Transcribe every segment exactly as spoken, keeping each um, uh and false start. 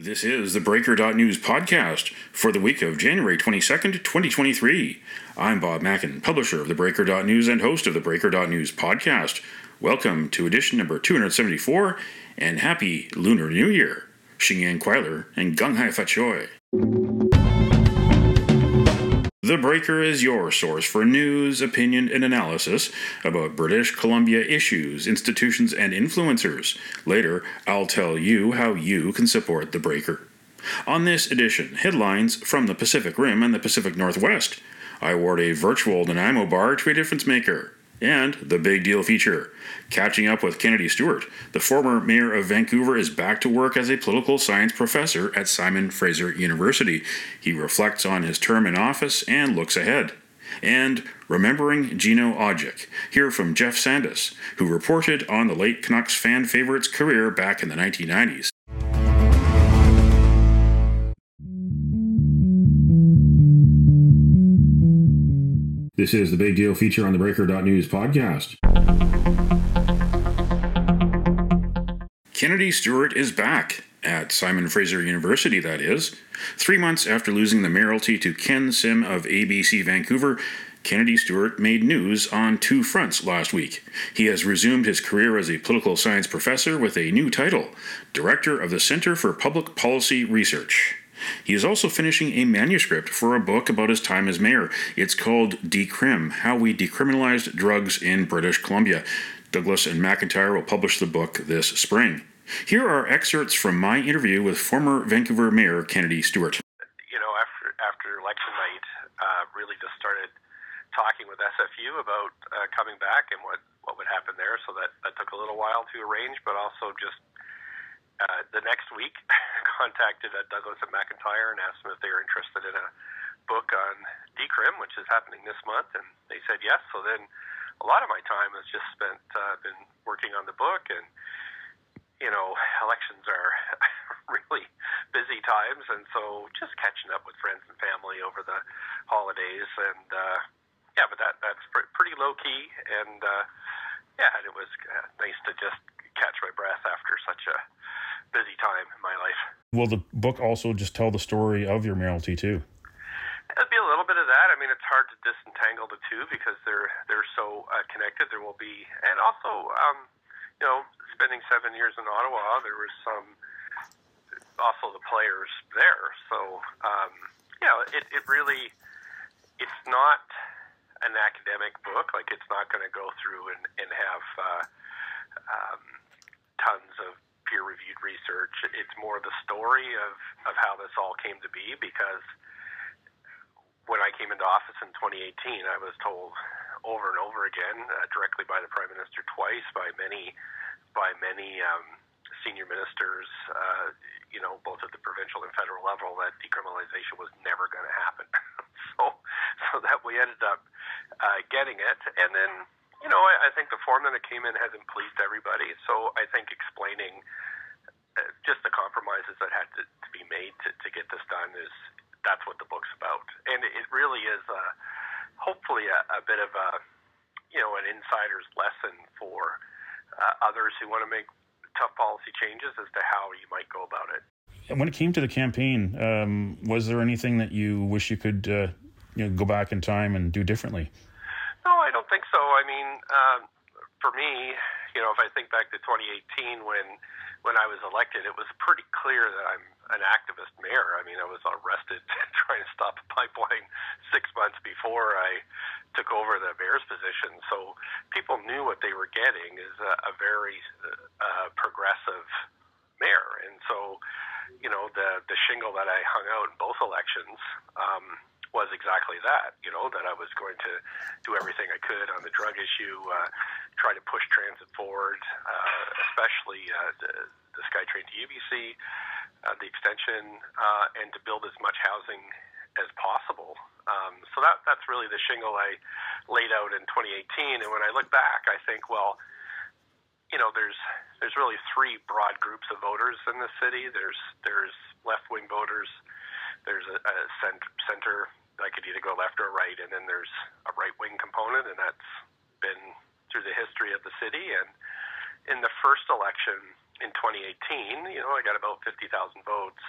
This is the Breaker dot News podcast for the week of January twenty-second, twenty twenty-three. I'm Bob Mackin, publisher of the Breaker dot News and host of the Breaker dot News podcast. Welcome to edition number two hundred seventy-four, and happy Lunar New Year. Xingyan Kweiler and Gung Hai Fat Choi. The Breaker is your source for news, opinion, and analysis about British Columbia issues, institutions, and influencers. Later, I'll tell you how you can support The Breaker. On this edition, headlines from the Pacific Rim and the Pacific Northwest. I award a virtual Nanaimo bar to a difference maker. And the big deal feature, catching up with Kennedy Stewart. The former mayor of Vancouver is back to work as a political science professor at Simon Fraser University. He reflects on his term in office and looks ahead. And remembering Gino Odjick. Hear from Jeff Sandus, who reported on the late Canucks fan favorite's career back in the nineteen nineties. This is the Big Deal feature on the Breaker dot News podcast. Kennedy Stewart is back at Simon Fraser University, that is. Three months after losing the mayoralty to Ken Sim of A B C Vancouver, Kennedy Stewart made news on two fronts last week. He has resumed his career as a political science professor with a new title, Director of the Centre for Public Policy Research. He is also finishing a manuscript for a book about his time as mayor. It's called Decrim, How We Decriminalized Drugs in British Columbia. Douglas and McIntyre will publish the book this spring. Here are excerpts from my interview with former Vancouver Mayor Kennedy Stewart. You know, after after election night, uh, really just started talking with S F U about uh, coming back and what, what would happen there. So that, that took a little while to arrange, but also just Uh, the next week, contacted uh, Douglas and McIntyre and asked them if they were interested in a book on Decrim, which is happening this month, and they said yes. So then a lot of my time has just spent uh, been working on the book, and, you know, elections are really busy times, and so just catching up with friends and family over the holidays, and uh, yeah, but that that's pr- pretty low-key, and uh, yeah, and it was uh, nice to just catch my breath after such a busy time in my life. Will the book also just tell the story of your mayoralty too? It'll be a little bit of that. I mean, it's hard to disentangle the two because they're they're so uh, connected. There will be, and also, um, you know, spending seven years in Ottawa, there was some also the players there. So, um, you know, it it really, it's not an academic book. Like, it's not going to go through and and have uh, um, tons of peer-reviewed research. It's more the story of, of how this all came to be, because when I came into office in twenty eighteen, I was told over and over again, uh, directly by the Prime Minister twice, by many by many um, senior ministers, uh, you know, both at the provincial and federal level, that decriminalization was never going to happen. so, so that we ended up uh, getting it, and then, you know, I, I think the form that it came in hasn't pleased everybody. So I think explaining uh, just the compromises that had to, to be made to, to get this done is that's what the book's about. And it really is uh, hopefully a, a bit of a, you know, an insider's lesson for uh, others who want to make tough policy changes as to how you might go about it. When it came to the campaign, um, was there anything that you wish you could uh, you know, go back in time and do differently? No, I don't think so. I mean, um, for me, you know, if I think back to twenty eighteen when when I was elected, it was pretty clear that I'm an activist mayor. I mean, I was arrested trying to stop a pipeline six months before I took over the mayor's position. So people knew what they were getting is a, a very uh, progressive mayor. And so, you know, the, the shingle that I hung out in both elections um, was exactly that, you know, that I was going to do everything I could on the drug issue, uh, try to push transit forward, uh, especially uh, the, the SkyTrain to U B C, uh, the extension, uh, and to build as much housing as possible. Um, so that that's really the shingle I laid out in twenty eighteen. And when I look back, I think, well, you know, there's there's really three broad groups of voters in the city. There's there's left-wing voters, there's a, a center, I could either go left or right, and then there's a right-wing component, and that's been through the history of the city. And in the first election in twenty eighteen, you know, I got about fifty thousand votes.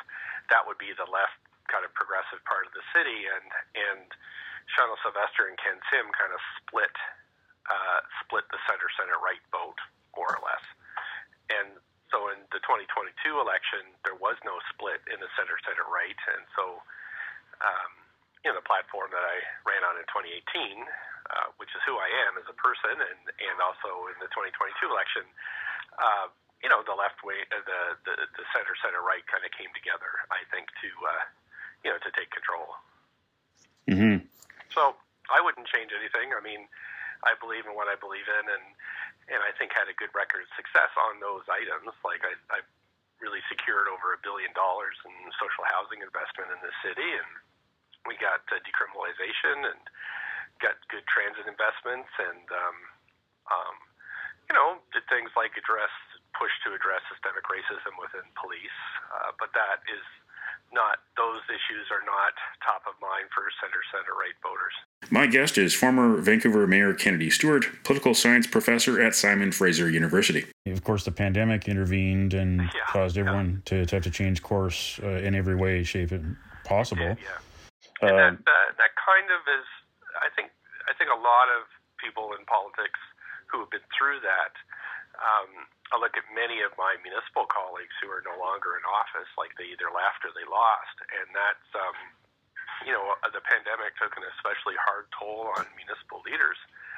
that would be the left kind of progressive part of the city, and and Shawna Sylvester and Ken Sim kind of split uh, split the center center right vote more or less. And so in the twenty twenty-two election, there was no split in the center center right, and so um, you know the platform that I ran on in twenty eighteen, uh, which is who I am as a person, and and also in the twenty twenty-two election. Uh, you know, the left way, uh, the, the the center center right kind of came together, I think, to uh, you know to take control. Mm-hmm. So I wouldn't change anything. I mean, I believe in what I believe in, and and I think had a good record of success on those items. Like I, I really secured over a billion dollars in social housing investment in the city, and we got uh, decriminalization and got good transit investments, and um, um, you know did things like address. push to address systemic racism within police, uh, but that is not, those issues are not top of mind for center-center right voters. My guest is former Vancouver Mayor Kennedy Stewart, political science professor at Simon Fraser University. Of course, the pandemic intervened and yeah, caused everyone yeah. to, to have to change course uh, in every way, shape, possible. Did, yeah, and uh, that, uh, that kind of is, I think, I think a lot of people in politics who have been through that. Um, I look at many of my municipal colleagues who are no longer in office, like they either left or they lost, and that's, um, you know, the pandemic took an especially hard toll on municipal leaders,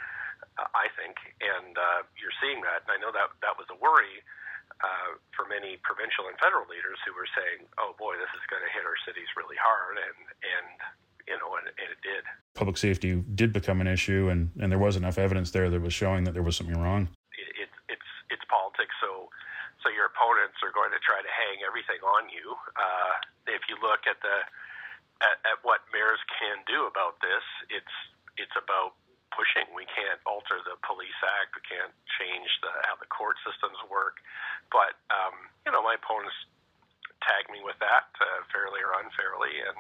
uh, I think, and uh, you're seeing that, and I know that that was a worry uh, for many provincial and federal leaders who were saying, oh boy, this is going to hit our cities really hard, and, and you know, and, and it did. Public safety did become an issue, and, and there was enough evidence there that was showing that there was something wrong. It, it, it's it's politics, so so your opponents are going to try to hang everything on you. Uh, if you look at the at, at what mayors can do about this, it's it's about pushing. We can't alter the Police Act. We can't change the, how the court systems work. But um, you know, my opponents tag me with that uh, fairly or unfairly, and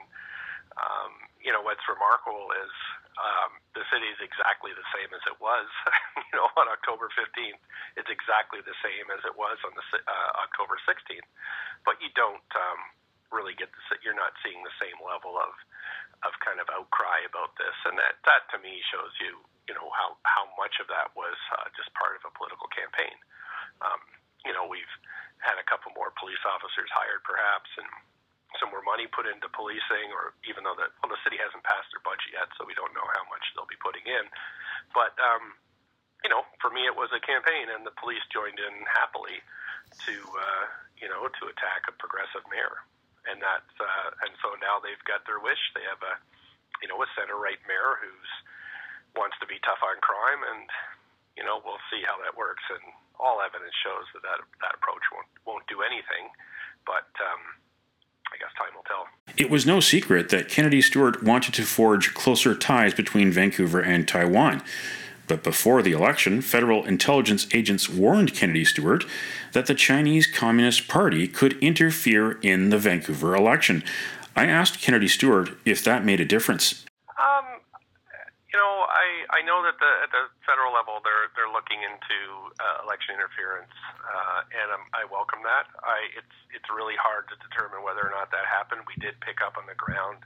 um, you know what's remarkable is um, the city is exactly the same as it was. you know, on October fifteenth, it's exactly the same as it was on the uh, October sixteenth. But you don't um, really get the you're not seeing the same level of of kind of outcry about this, and that that to me shows you you know how how much of that was uh, just part of a political campaign. Um, you know, we've had a couple more police officers hired, perhaps, and some more money put into policing, or even though that well, the city hasn't passed their budget yet, so we don't know how much they'll be putting in. But um, you know, for me, it was a campaign, and the police joined in happily to uh, you know to attack a progressive mayor, and that uh, and so now they've got their wish. They have a you know a center right mayor who's wants to be tough on crime, and you know we'll see how that works. And all evidence shows that that, that approach won't won't do anything, but. Um, I guess time will tell. It was no secret that Kennedy Stewart wanted to forge closer ties between Vancouver and Taiwan. But before the election, federal intelligence agents warned Kennedy Stewart that the Chinese Communist Party could interfere in the Vancouver election. I asked Kennedy Stewart if that made a difference. Um, you know, I, I know that the, at the federal level they're they're looking into uh, election interference, uh, and um, I welcome that. I it's it's really hard to determine whether or not that happened. We did pick up on the ground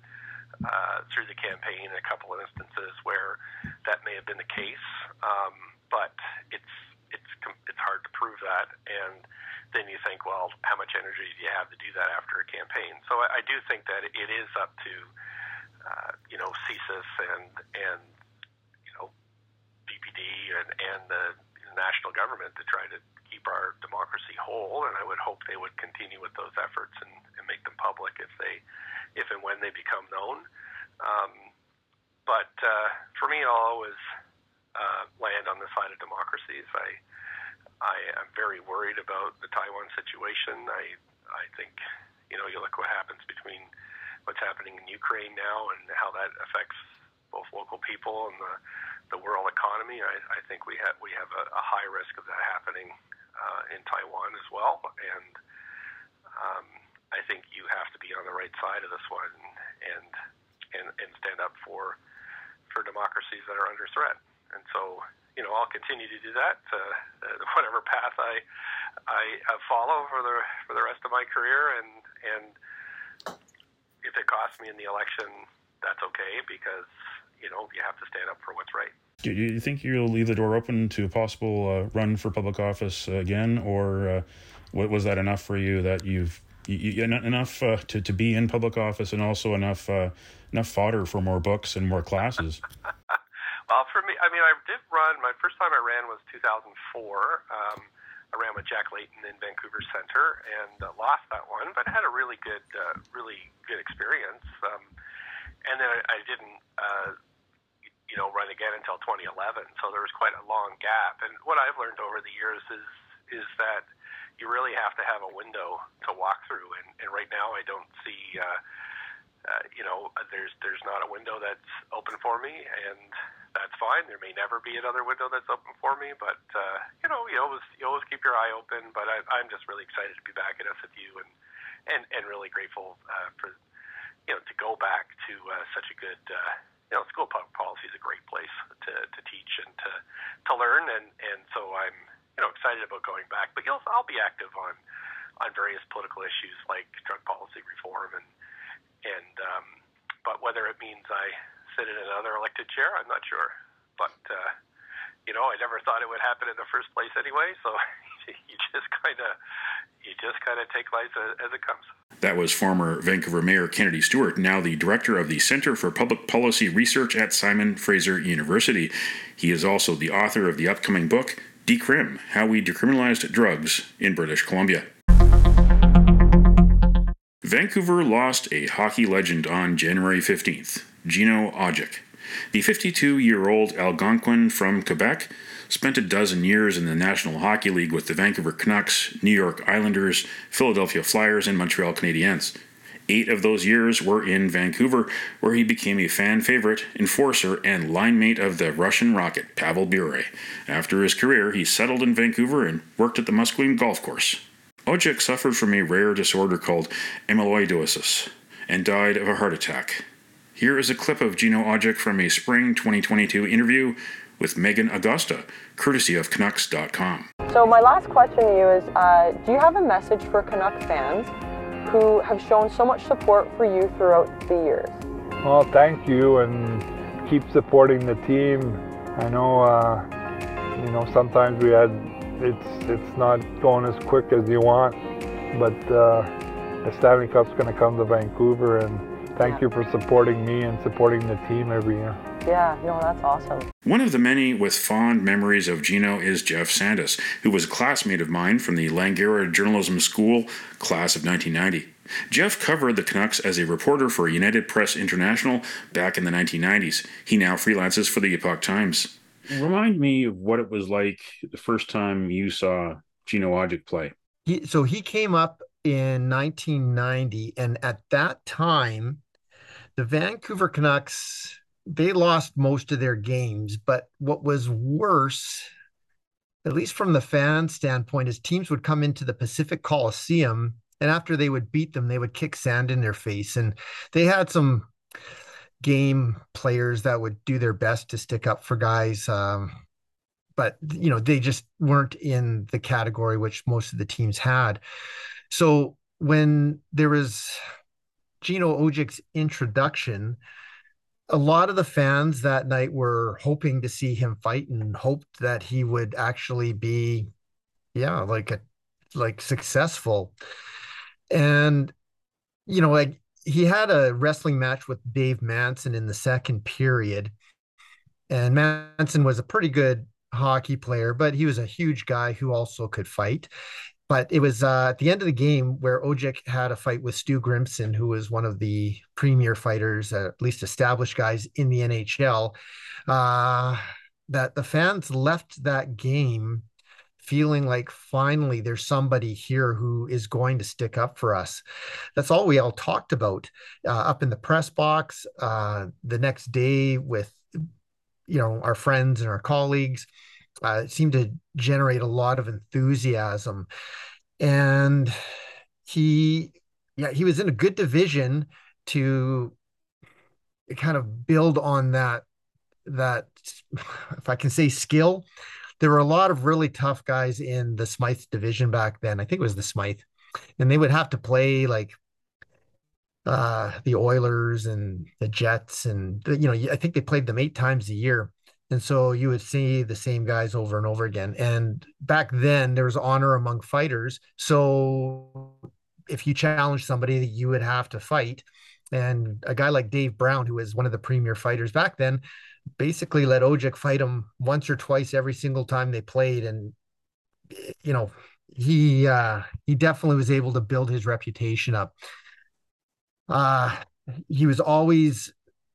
uh, through the campaign a couple of instances where that may have been the case, um, but it's it's it's hard to prove that. And then you think, well, how much energy do you have to do that after a campaign? So I, I do think that it is up to uh, you know C S I S and and and, and the national government to try to keep our democracy whole, and I would hope they would continue with those efforts and, and make them public if they, if and when they become known. Um, but uh, for me, I'll always uh, land on the side of democracies. I, I am very worried about the Taiwan situation. I, I think, you know, you look what happens between what's happening in Ukraine now and how that affects both local people and the the world economy. I, I think we have we have a, a high risk of that happening uh, in Taiwan as well, and um, I think you have to be on the right side of this one and and and stand up for for democracies that are under threat. And so, you know, I'll continue to do that. Uh, whatever path I I follow for the for the rest of my career, and and lost me in the election, that's okay, because, you know, you have to stand up for what's right. Do you think you'll leave the door open to a possible uh, run for public office again, or uh, was that enough for you that you've you, you, enough uh, to, to be in public office, and also enough uh, enough fodder for more books and more classes? Well, for me, I mean, I did run, my first time I ran was two thousand four. Um, I ran with Jack Layton in Vancouver Centre and uh, lost that one, but I had a really good, uh, really good experience. Um, and then I, I didn't, uh, you know, run again until twenty eleven. So there was quite a long gap. And what I've learned over the years is is that you really have to have a window to walk through. And, and right now, I don't see, uh, uh, you know, there's there's not a window that's open for me, and that's fine. There may never be another window that's open for me, but uh, you know, you always you always keep your eye open. But I, I'm just really excited to be back at S F U, and and, and really grateful uh, for you know to go back to uh, such a good uh, you know school public policy is a great place to, to teach and to to learn, and, and so I'm you know excited about going back. But you'll I'll be active on on various political issues like drug policy reform, and and um, but whether it means I sit in another elected chair, I'm not sure. But, uh, you know, I never thought it would happen in the first place anyway, so you just kind of you just kind of take life as, as it comes. That was former Vancouver Mayor Kennedy Stewart, now the director of the Centre for Public Policy Research at Simon Fraser University. He is also the author of the upcoming book, Decrim: How We Decriminalized Drugs in British Columbia. Vancouver lost a hockey legend on January fifteenth, Gino Odjick. The fifty-two-year-old Algonquin from Quebec spent a dozen years in the National Hockey League with the Vancouver Canucks, New York Islanders, Philadelphia Flyers, and Montreal Canadiens. Eight of those years were in Vancouver, where he became a fan favorite, enforcer, and line mate of the Russian rocket, Pavel Bure. After his career, he settled in Vancouver and worked at the Musqueam Golf Course. Odjick suffered from a rare disorder called amyloidosis and died of a heart attack. Here is a clip of Gino Odjick from a spring twenty twenty-two interview with Megan Augusta, courtesy of Canucks dot com. So my last question to you is, uh, do you have a message for Canuck fans who have shown so much support for you throughout the years? Well, thank you, and keep supporting the team. I know, uh, you know, sometimes we had, it's it's not going as quick as you want, but uh, the Stanley Cup's going to come to Vancouver, and thank yeah. you for supporting me and supporting the team every year. Yeah, no, that's awesome. One of the many with fond memories of Gino is Jeff Sandus, who was a classmate of mine from the Langara Journalism School, class of nineteen ninety. Jeff covered the Canucks as a reporter for United Press International back in the nineteen nineties. He now freelances for the Epoch Times. Remind me of what it was like the first time you saw Gino Odjick play. He, so he came up in nineteen ninety, and at that time, the Vancouver Canucks, they lost most of their games. But what was worse, at least from the fan standpoint, is teams would come into the Pacific Coliseum, and after they would beat them, they would kick sand in their face. And they had some game players that would do their best to stick up for guys. Um, but, you know, they just weren't in the category which most of the teams had. So when there was Gino Odjick's introduction, a lot of the fans that night were hoping to see him fight and hoped that he would actually be, yeah, like a, like successful. And, you know, like he had a wrestling match with Dave Manson in the second period. And Manson was a pretty good hockey player, but he was a huge guy who also could fight. But it was uh, at the end of the game where Odjick had a fight with Stu Grimson, who was one of the premier fighters, uh, at least established guys in the N H L, uh, that the fans left that game feeling like finally there's somebody here who is going to stick up for us. That's all we all talked about uh, up in the press box uh, the next day with, you know, our friends and our colleagues. Uh, it seemed to generate a lot of enthusiasm. And he, yeah, he was in a good division to kind of build on that, that, if I can say, skill. There were a lot of really tough guys in the Smythe division back then. I think it was the Smythe. And they would have to play like uh, the Oilers and the Jets, and you know, I think they played them eight times a year. And so you would see the same guys over and over again. And back then there was honor among fighters. So if you challenge somebody, you would have to fight. And a guy like Dave Brown, who was one of the premier fighters back then, basically let Ojic fight him once or twice every single time they played. And, you know, he uh, he definitely was able to build his reputation up. Uh, he was always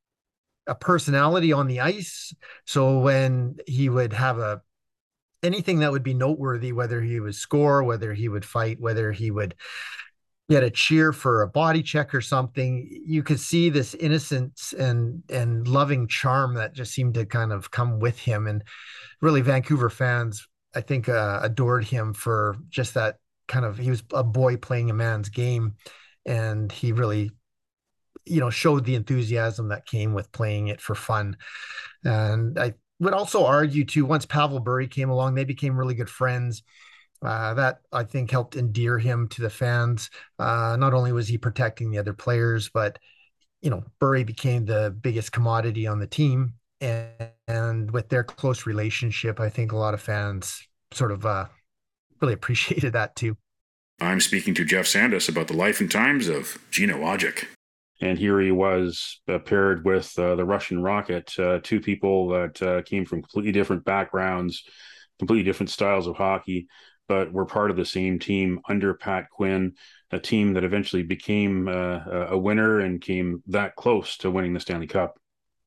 a personality on the ice. So when he would have a anything that would be noteworthy, whether he would score, whether he would fight, whether he would get a cheer for a body check or something, you could see this innocence and and loving charm that just seemed to kind of come with him. And really, Vancouver fans, I think, uh, adored him for just that kind of, he was a boy playing a man's game, and he really, you know, showed the enthusiasm that came with playing it for fun. And I would also argue too, once Pavel Bure came along, they became really good friends. Uh, that I think helped endear him to the fans. Uh, not only was he protecting the other players, but you know, Bure became the biggest commodity on the team, and, and with their close relationship, I think a lot of fans sort of uh, really appreciated that too. I'm speaking to Jeff Sandus about the life and times of Gino Ojic. And here he was uh, paired with uh, the Russian Rocket, uh, two people that uh, came from completely different backgrounds, completely different styles of hockey, but were part of the same team under Pat Quinn, a team that eventually became uh, a winner and came that close to winning the Stanley Cup.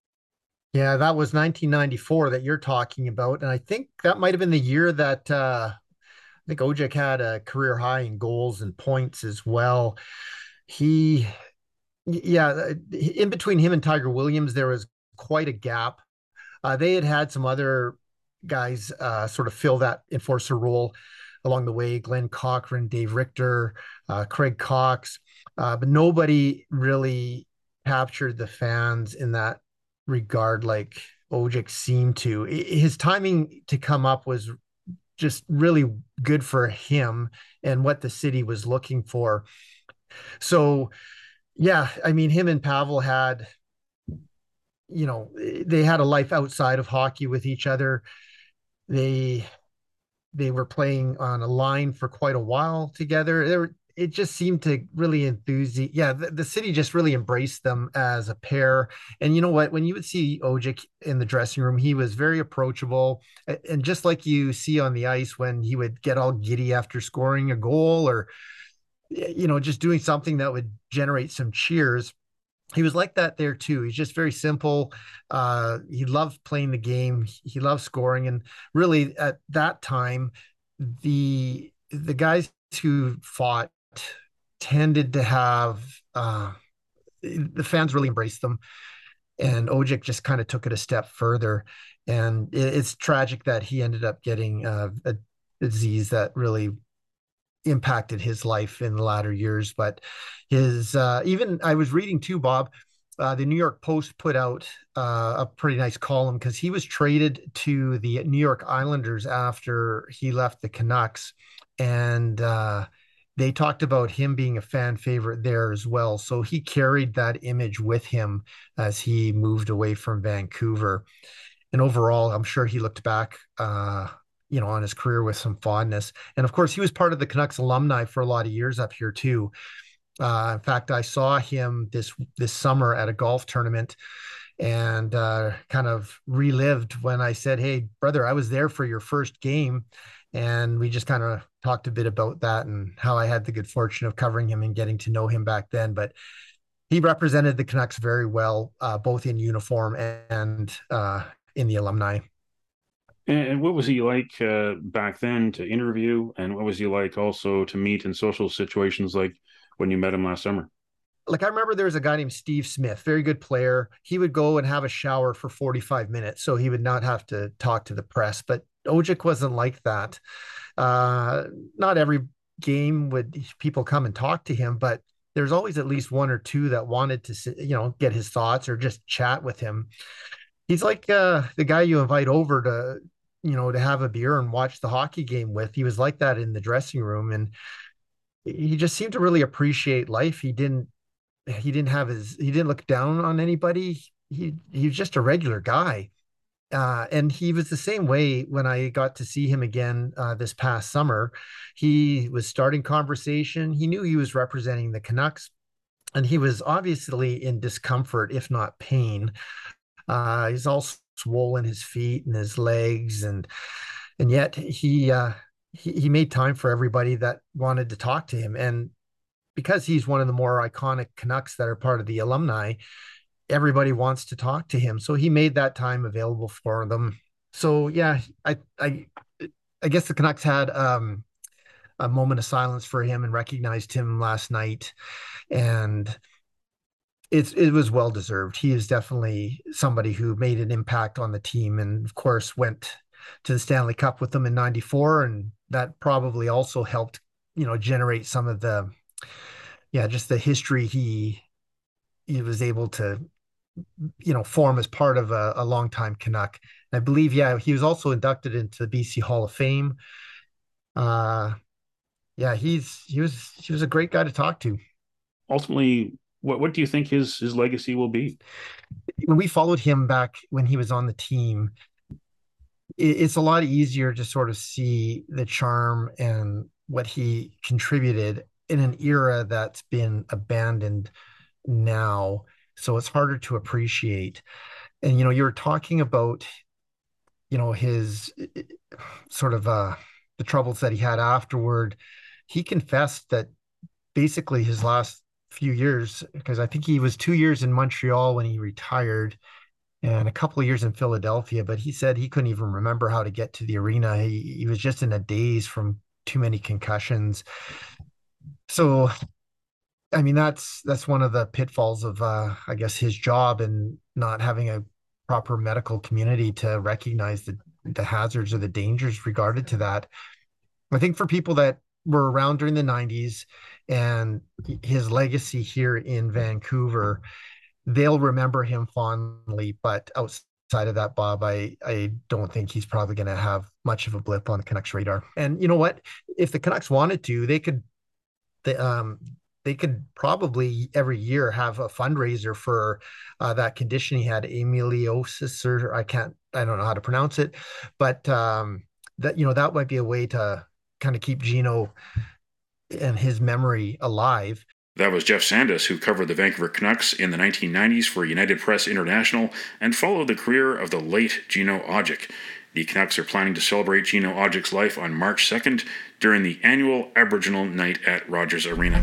Yeah, that was nineteen ninety-four that you're talking about. And I think that might have been the year that uh, I think Ojic had a career high in goals and points as well. He, yeah, in between him and Tiger Williams, there was quite a gap. Uh, they had had some other guys uh, sort of fill that enforcer role along the way: Glenn Cochran, Dave Richter, uh, Craig Cox, uh, but nobody really captured the fans in that regard like Ojic seemed to. His timing to come up was just really good for him and what the city was looking for. So, yeah, I mean, him and Pavel had, you know, they had a life outside of hockey with each other. They They were playing on a line for quite a while together. They were, it just seemed to really enthuse. Yeah, the, the city just really embraced them as a pair. And you know what? When you would see Ojic in the dressing room, he was very approachable. And just like you see on the ice when he would get all giddy after scoring a goal, or, you know, just doing something that would generate some cheers, he was like that there too. He's just very simple. Uh, he loved playing the game. He loved scoring. And really at that time, the the guys who fought tended to have uh, the fans really embraced them. And Ojic just kind of took it a step further. And it, it's tragic that he ended up getting uh, a disease that really impacted his life in the latter years. But his uh, even I was reading too, Bob, uh, the New York Post put out uh, a pretty nice column because he was traded to the New York Islanders after he left the Canucks, and uh, they talked about him being a fan favorite there as well. So he carried that image with him as he moved away from Vancouver. And overall, I'm sure he looked back uh, you know, on his career with some fondness. And of course, he was part of the Canucks alumni for a lot of years up here too. Uh, in fact, I saw him this this summer at a golf tournament, and uh, kind of relived when I said, "Hey, brother, I was there for your first game," and we just kind of talked a bit about that and how I had the good fortune of covering him and getting to know him back then. But he represented the Canucks very well, uh, both in uniform and uh, in the alumni. And what was he like uh, back then to interview? And what was he like also to meet in social situations like when you met him last summer? Like, I remember there was a guy named Steve Smith, very good player. He would go and have a shower for forty-five minutes, so he would not have to talk to the press. But Ojic wasn't like that. Uh, not every game would people come and talk to him, but there's always at least one or two that wanted to, you know, get his thoughts or just chat with him. He's like uh, the guy you invite over to, you know, to have a beer and watch the hockey game with. He was like that in the dressing room, and he just seemed to really appreciate life. He didn't he didn't have his, he didn't look down on anybody. He, he was just a regular guy. Uh, and he was the same way when I got to see him again uh, this past summer. He was starting conversation. He knew he was representing the Canucks, and he was obviously in discomfort, if not pain. Uh, he's all swollen, his feet and his legs, and and yet he, uh, he he made time for everybody that wanted to talk to him. And because he's one of the more iconic Canucks that are part of the alumni, everybody wants to talk to him. So he made that time available for them. So yeah, I I I guess the Canucks had um, a moment of silence for him and recognized him last night, and it's it was well deserved. He is definitely somebody who made an impact on the team, and of course went to the Stanley Cup with them in ninety-four, and that probably also helped, you know, generate some of the yeah just the history he he was able to, you know, form as part of a, a longtime Canuck. I believe, yeah, he was also inducted into the B C Hall of Fame. Uh, yeah, he's he was he was a great guy to talk to. Ultimately, what what do you think his his legacy will be? When we followed him back when he was on the team, it, it's a lot easier to sort of see the charm and what he contributed in an era that's been abandoned now. So it's harder to appreciate. And, you know, you were talking about, you know, his sort of uh, the troubles that he had afterward. He confessed that basically his last few years, because I think he was two years in Montreal when he retired and a couple of years in Philadelphia, but he said he couldn't even remember how to get to the arena. He, he was just in a daze from too many concussions. So I mean, that's that's one of the pitfalls of, uh, I guess, his job, and not having a proper medical community to recognize the, the hazards or the dangers regarded to that. I think for people that were around during the nineties and his legacy here in Vancouver, they'll remember him fondly. But outside of that, Bob, I, I don't think he's probably going to have much of a blip on the Canucks radar. And you know what? If the Canucks wanted to, they could... They, um, they could probably every year have a fundraiser for uh, that condition he had, amyloidosis, or I can't, I don't know how to pronounce it, but um, that, you know, that might be a way to kind of keep Gino and his memory alive. That was Jeff Sandus, who covered the Vancouver Canucks in the nineteen nineties for United Press International and followed the career of the late Gino Odjick. The Canucks are planning to celebrate Gino Odjick's life on March second during the annual Aboriginal Night at Rogers Arena.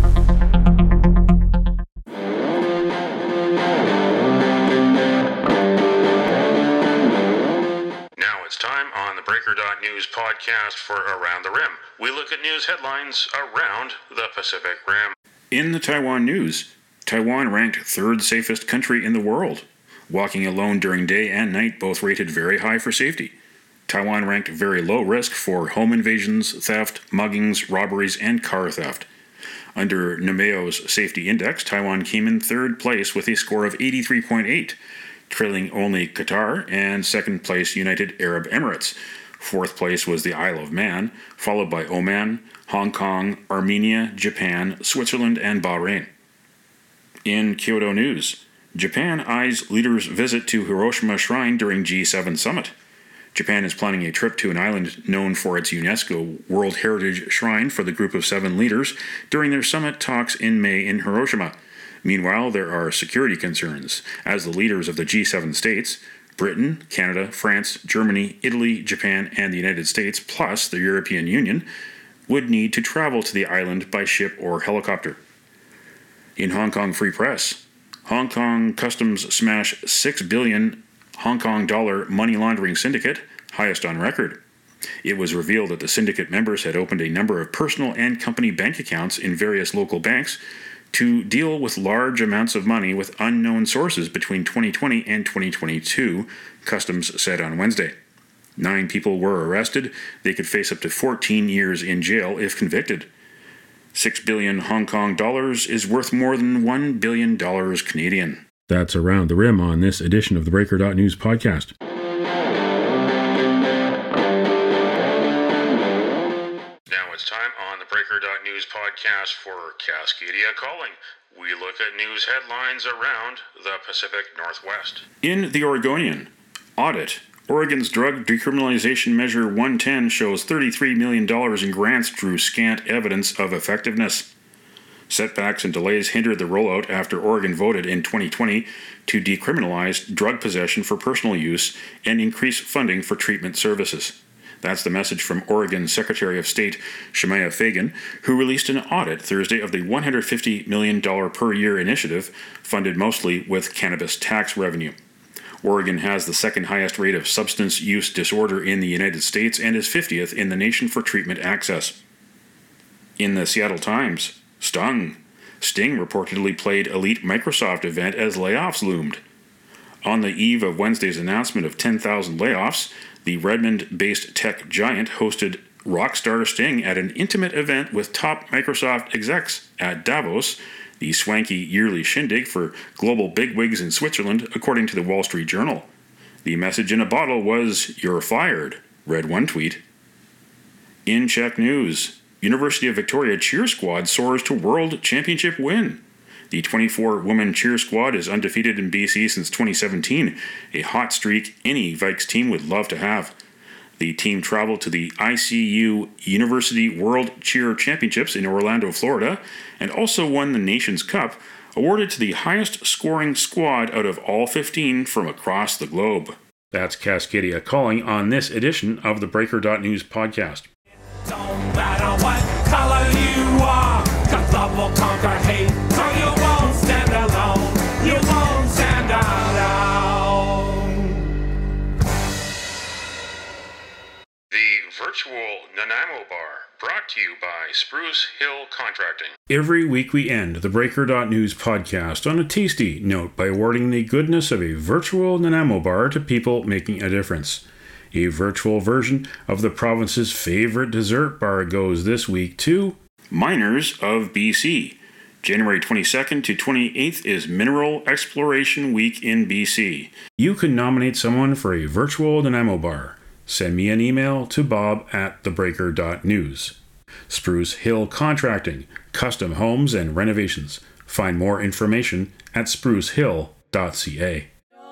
Now it's time on the Breaker dot News podcast for Around the Rim. We look at news headlines around the Pacific Rim. In the Taiwan news, Taiwan ranked third safest country in the world. Walking alone during day and night both rated very high for safety. Taiwan ranked very low risk for home invasions, theft, muggings, robberies, and car theft. Under Numeo's safety index, Taiwan came in third place with a score of eighty-three point eight, trailing only Qatar and second place United Arab Emirates. Fourth place was the Isle of Man, followed by Oman, Hong Kong, Armenia, Japan, Switzerland, and Bahrain. In Kyoto news, Japan eyes leaders' visit to Hiroshima Shrine during G seven summit. Japan is planning a trip to an island known for its UNESCO World Heritage Shrine for the group of seven leaders during their summit talks in May in Hiroshima. Meanwhile, there are security concerns, as the leaders of the G seven states, Britain, Canada, France, Germany, Italy, Japan, and the United States, plus the European Union, would need to travel to the island by ship or helicopter. In Hong Kong Free Press, Hong Kong Customs smash six billion Hong Kong dollar money laundering syndicate, highest on record. It was revealed that the syndicate members had opened a number of personal and company bank accounts in various local banks to deal with large amounts of money with unknown sources between twenty twenty and twenty twenty-two, Customs said on Wednesday. Nine people were arrested. They could face up to fourteen years in jail if convicted. Six billion Hong Kong dollars is worth more than one billion dollars Canadian. That's Around the Rim on this edition of the Breaker dot News podcast. Now it's time on the Breaker dot News News podcast for Cascadia Calling. We look at news headlines around the Pacific Northwest. In the Oregonian, audit. Oregon's drug decriminalization measure one ten shows thirty-three million dollars in grants drew scant evidence of effectiveness. Setbacks and delays hindered the rollout after Oregon voted in twenty twenty to decriminalize drug possession for personal use and increase funding for treatment services. That's the message from Oregon Secretary of State Shemaya Fagan, who released an audit Thursday of the one hundred fifty million dollars per year initiative, funded mostly with cannabis tax revenue. Oregon has the second highest rate of substance use disorder in the United States and is fiftieth in the nation for treatment access. In the Seattle Times, stung. Sting reportedly played elite Microsoft event as layoffs loomed. On the eve of Wednesday's announcement of ten thousand layoffs, the Redmond-based tech giant hosted rockstar Sting at an intimate event with top Microsoft execs at Davos, the swanky yearly shindig for global bigwigs in Switzerland, according to the Wall Street Journal. The message in a bottle was, "You're fired," read one tweet. In Czech news, University of Victoria cheer squad soars to world championship win. The twenty-four woman cheer squad is undefeated in B C since twenty seventeen, a hot streak any Vikes team would love to have. The team traveled to the I C U University World Cheer Championships in Orlando, Florida, and also won the Nations Cup, awarded to the highest scoring squad out of all fifteen from across the globe. That's Cascadia Calling on this edition of the Breaker dot News podcast. Don't matter what color you are, 'cause love will conquer hate, so you won't stand alone, you won't stand alone. The virtual Nanaimo Bar, brought to you by Spruce Hill Contracting. Every week we end the Breaker dot News podcast on a tasty note by awarding the goodness of a virtual Nanaimo Bar to people making a difference. A virtual version of the province's favorite dessert bar goes this week to Miners of B C. January twenty-second to twenty-eighth is Mineral Exploration Week in B C. You can nominate someone for a virtual Nanaimo Bar. Send me an email to bob at the breaker dot news. Spruce Hill Contracting, custom homes and renovations. Find more information at spruce hill dot c a.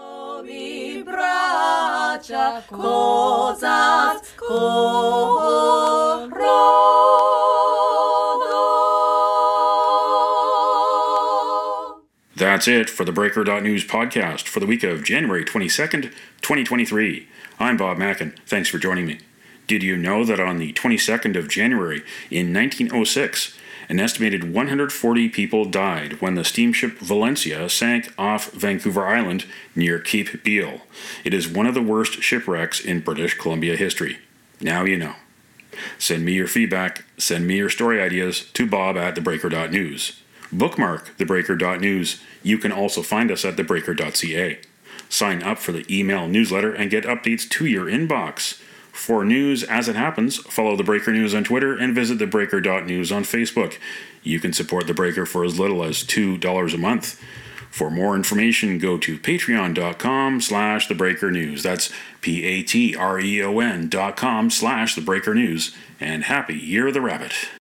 That's it for the Breaker dot News podcast for the week of January twenty-second, twenty twenty-three. I'm Bob Mackin. Thanks for joining me. Did you know that on the twenty-second of January in nineteen oh six, an estimated one hundred forty people died when the steamship Valencia sank off Vancouver Island near Cape Beale? It is one of the worst shipwrecks in British Columbia history. Now you know. Send me your feedback, send me your story ideas to bob at the breaker dot news. Bookmark the Breaker dot News. You can also find us at the breaker dot c a. Sign up for the email newsletter and get updates to your inbox. For news as it happens, follow The Breaker News on Twitter and visit the breaker dot news on Facebook. You can support The Breaker for as little as two dollars a month. For more information, go to patreon dot com slash the breaker news. That's P-A-T-R-E-O-N dot com slash the breaker news. And happy Year of the Rabbit.